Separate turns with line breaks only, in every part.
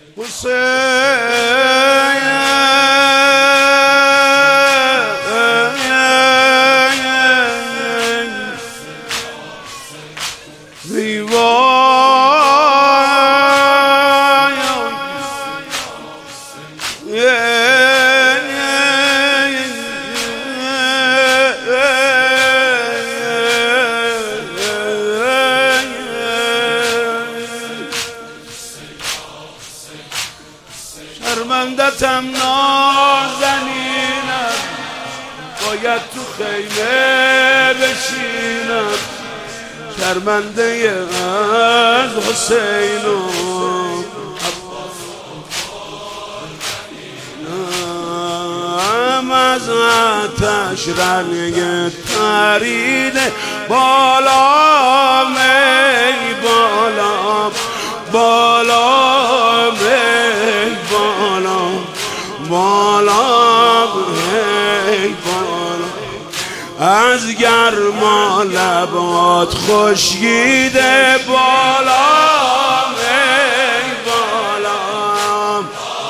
شرمندتم نازنینم، باید تو خیمه بشینم، شرمنده از حسین و از آتش رنگ پریده بالام، ای بالام بالام، ای بالام بالام، ای بالام. از گرما لبات خشکیده بالام، ای بالام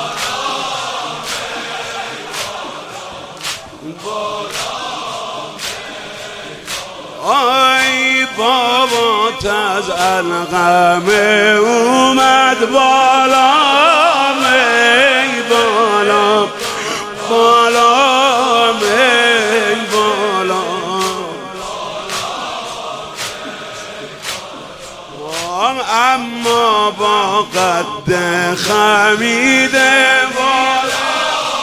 آی بابات از علقمه اومد بالام، ای بالام بالام، ای بالام. اما با قد خمیده بالام،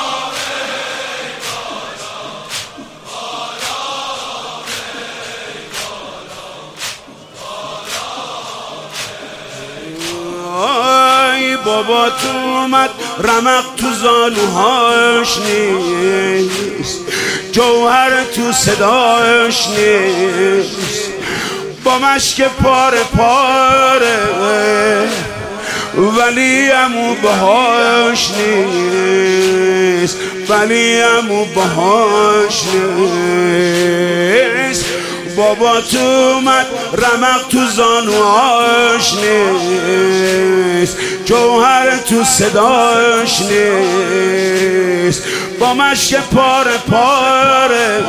بابا تو اومد رمق تو زانوهاش نیست، جوهر تو صداش نیست، با مشک پاره پاره ولی امو بهاش نیست، ولی امو بهاش نیست. بابا تو اومد رمق تو زانوهاش نیست، جوهر تو صداش نیست، با مشک پاره پاره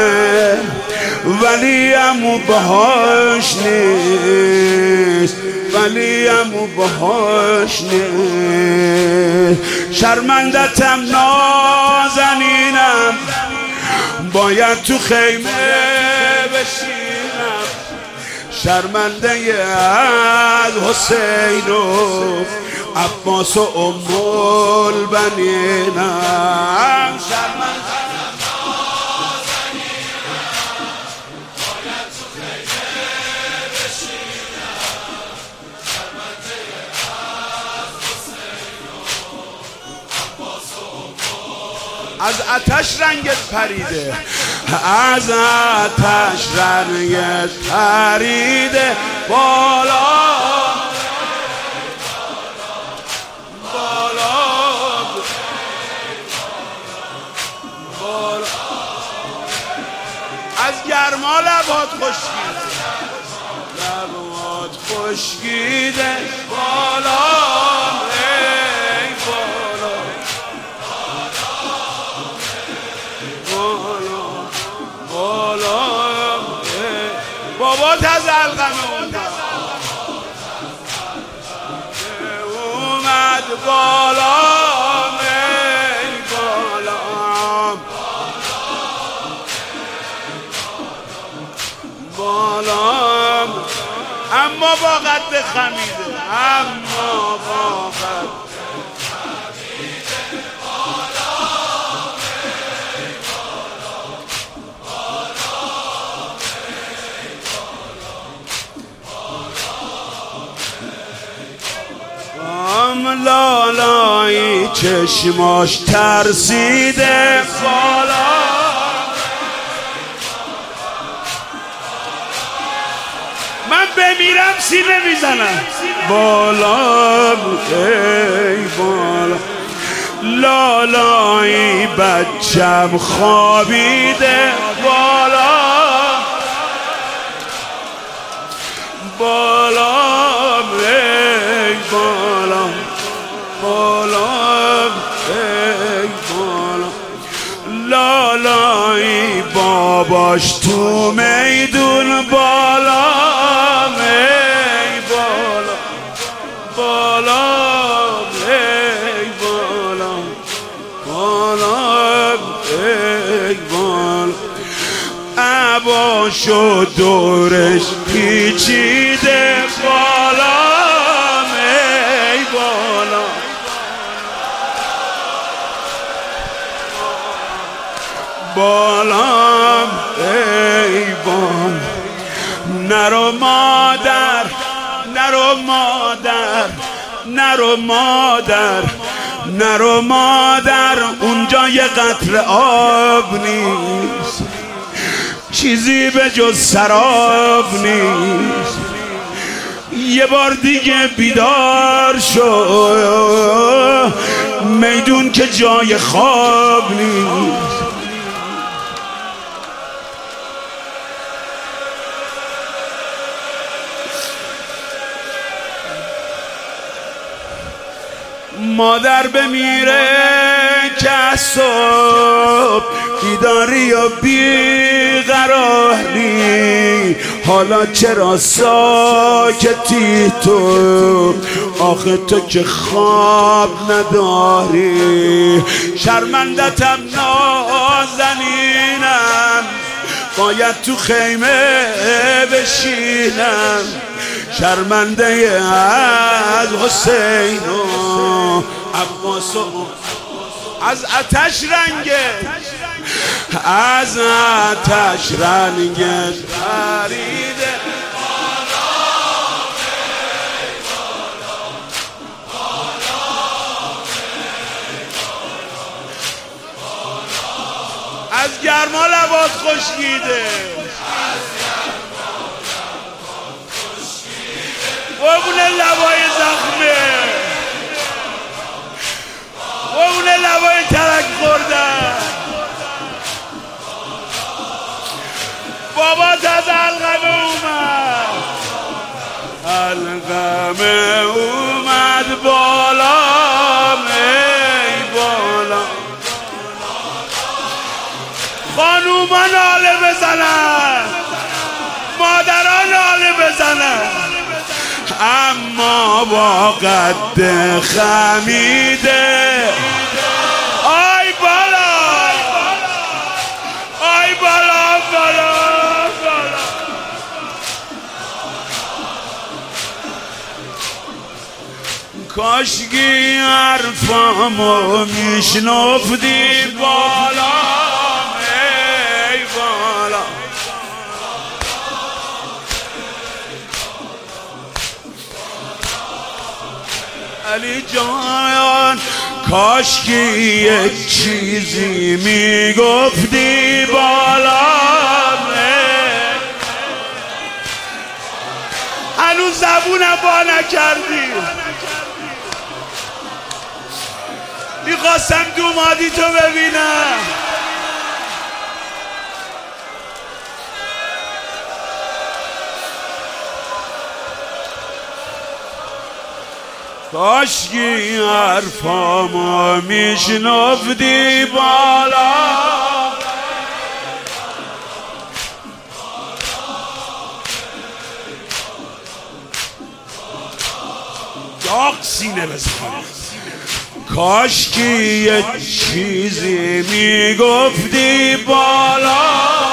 ولی امو بهاش نیست، ولی امو بهاش نیست. شرمندتم نازنینم، باید تو خیمه بشینم، شرمنده از حسین و عباس و ام البنینم. از آتش رنگت پریده، از آتش رنگت پریده بالا بالا بالا. از گرما لبات خشکیده، لبات خشکیده بالا، ای بالا بالا. بابات از علقمه اومد بالا، ای بالا بالا. اما با قد خمیده، اما با قد لالایی چشماش ترسیده بالا، من بمیرم سینه میزنم بالا، ای بالا. لالایی بچم خوابیده بالا بالا، ای بالا بالا ای بالا لالایی باباش تو میدون بالا ای بالا بالا ای بالا بالا ای بالا عباشو دورش پیچیده بالا ای بالا بالا ای بالا نرو مادر نرو مادر نرو مادر نرو مادر اونجا یه قطره آب نیست چیزی به جز سراب نیست یه بار دیگه بیدار شو میدون که جای خواب نیست مادر بمیره که صبح بیداری و بیقراری حالا چرا ساکتی تو آخه تو که خواب نداری شرمندتم نازنینم باید تو خیمه بشینم شرمنده از حسین و عباس و از آتش رنگه از آتش رنگه خریده از گرما لبات خشکیده اون لبای زخمه اون لبای ترک خوردن بابات از علقمه اومد علقمه اومد بالا ای بالا خانوما ناله بزنن مادران ناله بزنن اما با قد خمیده آی بالا آی بالا بالا بالا کاشکی حرفامو میشنفدی بالا ای بالا علی جان کاشکی یک چیزی میگفتی بالا هنوز زبونم با نکردی میخواستم دومادی تو ببینم کاشکی حرفامو میشنفدی بالا داغ سینه بزن کاشکی یه چیزی میگفتی بالا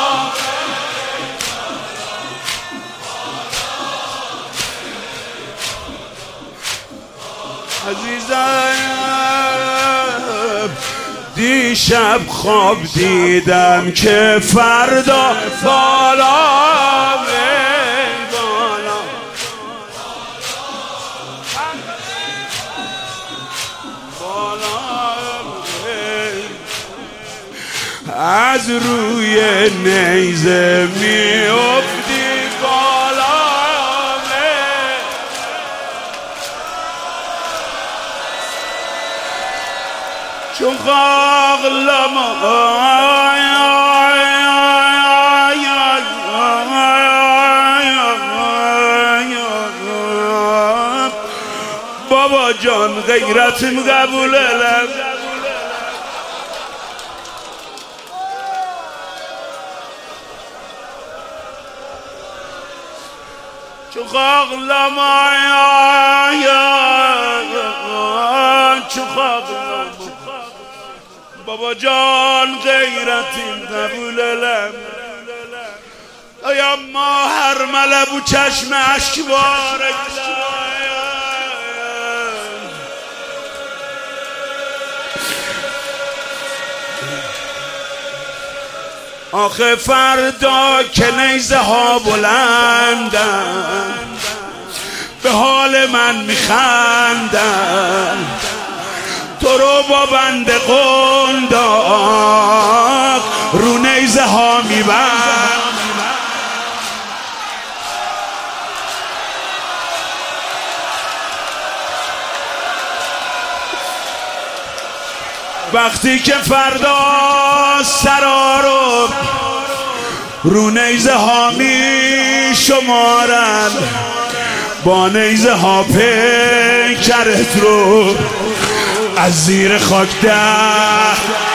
عزیزم دیشب خواب دیدم که فردا بالا از روی نیزه میافتی بالا چون خاقلما بابا جان غیرتیم قبول لب چو بابا جان غیرتیم قبول لب آیا ما هر ملب و چشم اشکبار آخه فردا که نیزه ها بلندن به حال من میخندن تو رو با بند قنداق رو نیزه ها میبند وقتی که فردا سرا رو نیزه ها می شمارن با نیزه ها پیکرت رو از زیر خاک ده